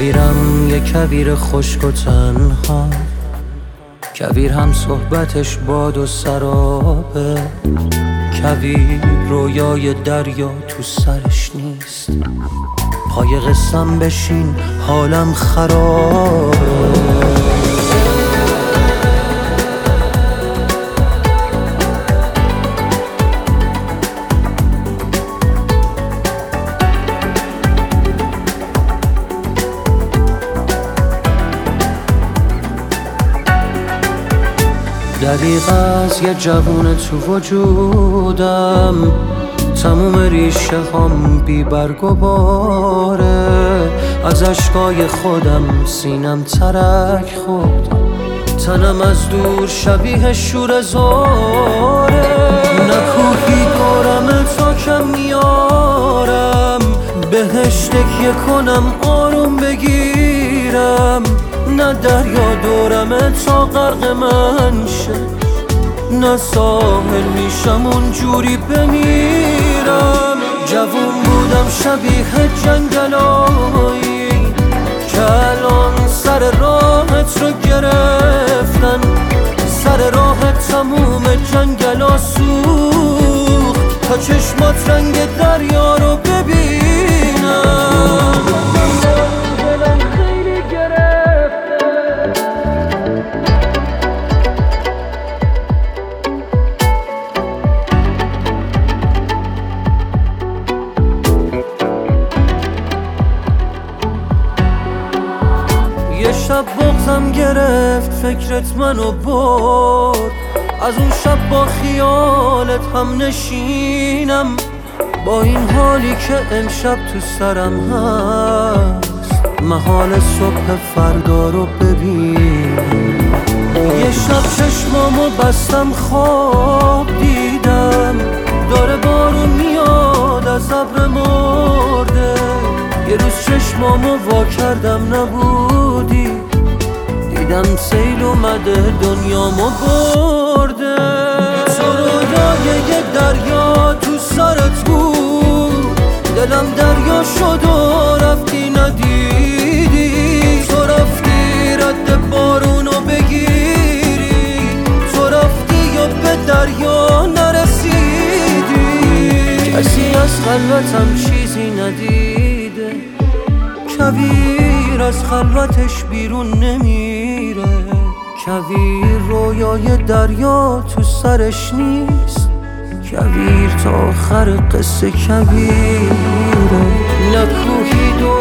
کویرم یه کویر خشک و تنها، کویر هم صحبتش باد و سرابه، کویر رویای دریا تو سرش نیست، پای قصم بشین حالم خرابه. دریغ از یه جوون تو وجودم، تموم ریشه هم بی برگ و باره، از اشکای خودم سینم ترک خورد، تنم از دور شبیه شور زاره، نه کوهی دورم تا کم میارم، بهش تکیه کنم آروم بگیرم، نه دریا دورمه تا غرق من شه، نه ساحل میشم اونجوری بمیرم. جوون بودم شبیه جنگلایی که الان سر راهت رو گرفتن، سر راهت تموم جنگلا سوخت تا چشمات رنگ دریا رو ببینم. یه شب بغضم گرفت فکرت منو برد، از اون شب با خیالت هم نشینم، با این حالی که امشب تو سرم هست، محال صبح فردا رو ببین. یه شب چشمامو بستم خواب دیدم، داره بارون میاد از ابر مرده، یه روز چشمامو وا کردم نبودی، دیدم سیل اومده دنیامو برده. تو رویای یه دریا تو سرت بود، دلم دریا شد و رفتی ندیدی، تو رفتی رد بارونو بگیری، تو رفتی یا به دریا نرسیدی، کسی از خلوتم چیزی ندیده، کویر از خلوتش بیرون نمیره، کویر رویای دریا تو سرش نیست، کویر تا آخر قصه کویره، نه کوهی